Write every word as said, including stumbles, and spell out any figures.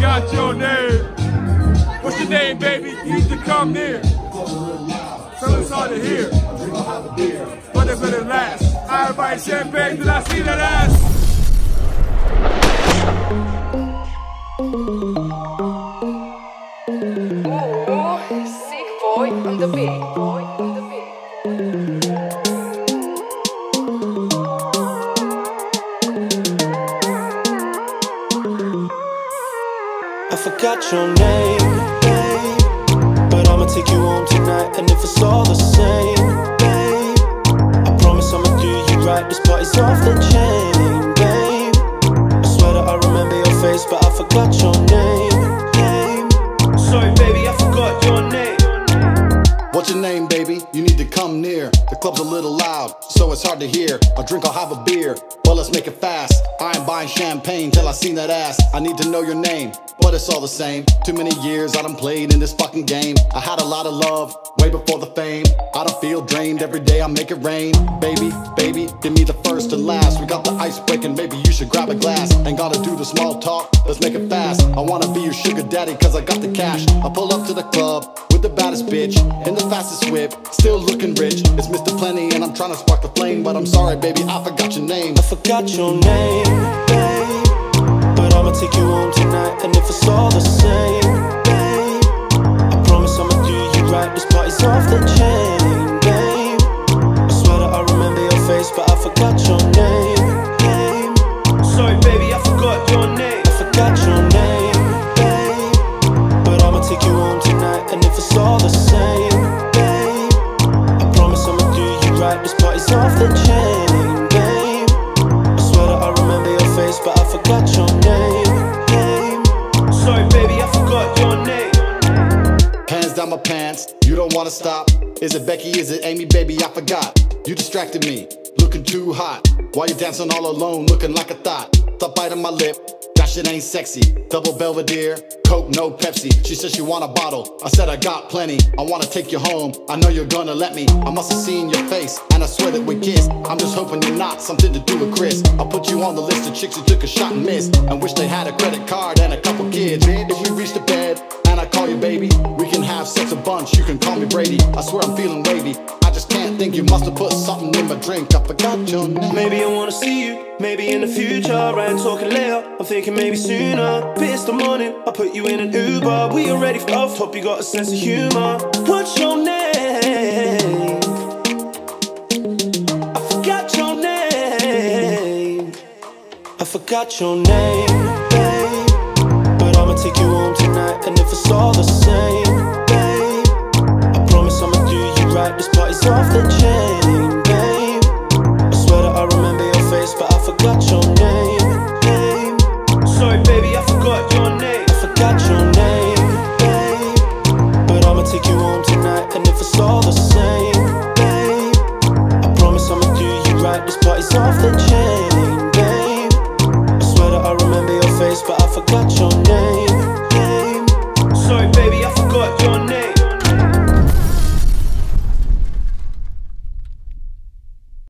forgot your name. What's your name, baby? You need to come near. So it's hard to hear. But it's gonna last. I buy champagne till I see that ass. Ooh, sick boy on the beat. Boy on the beat. I forgot your name, babe, but I'ma take you home tonight. And if it's all the same, babe, I promise I'ma do you right. This party's off the chain, babe. I swear that I remember your face, but I forgot your name, babe. Sorry baby, I forgot your name. What's your name, baby? You need to come near. The club's a little loud, so it's hard to hear. I'll drink, I'll have a beer, but let's make it fast. I ain't buying champagne till I seen that ass. I need to know your name, but it's all the same. Too many years I done played in this fucking game. I had a lot of love, way before the fame. I don't feel drained, every day I make it rain. Baby, baby, give me the first and last. We got the ice breaking, maybe you should grab a glass. Ain't gotta do the small talk, let's make it fast. I wanna be your sugar daddy cause I got the cash. I pull up to the club with the baddest bitch in the fastest whip, still looking rich. It's Mister Plenty and I'm trying to spark the flame, but I'm sorry baby, I forgot your name. I forgot your name, babe, but I'ma take you home tonight. And if it's all the same, babe, I promise I'ma do you right. This party's off the chain, babe. I swear that I remember your face, but I forgot your name, babe. Sorry baby, I forgot your name. I forgot your name, babe, but I'ma take you home tonight. And if it's all the same, babe, I promise I'ma do you right. This party's off the chain, babe. I swear that I remember your face, but I forgot your name, babe. Sorry baby, I forgot your name. Hands down my pants, you don't wanna stop. Is it Becky, is it Amy, baby, I forgot. You distracted me, looking too hot. While you dancing all alone, looking like a thought. Thought biting my lip, that shit ain't sexy. Double Belvedere, Coke, no Pepsi. She said she want a bottle, I said I got plenty. I wanna take you home, I know you're gonna let me. I must have seen your face, and I swear that we kissed. I'm just hoping you're not something to do with Chris. I'll put you on the list of chicks who took a shot and missed, and wish they had a credit card and a couple kids. If we reach the bed, and I call you baby, we can have sex a bunch, you can call me Brady. I swear I'm feeling wavy, I just can't think. You must have put something in my drink, I forgot your name. Maybe I wanna see you, maybe in the future. I ain't talking later, I'm thinking maybe sooner. But it's the morning, I put you in an Uber. We already both hope you got a sense of humor. What's your name? I forgot your name. I forgot your name, babe, but I'ma take you home tonight. And if it's all the same,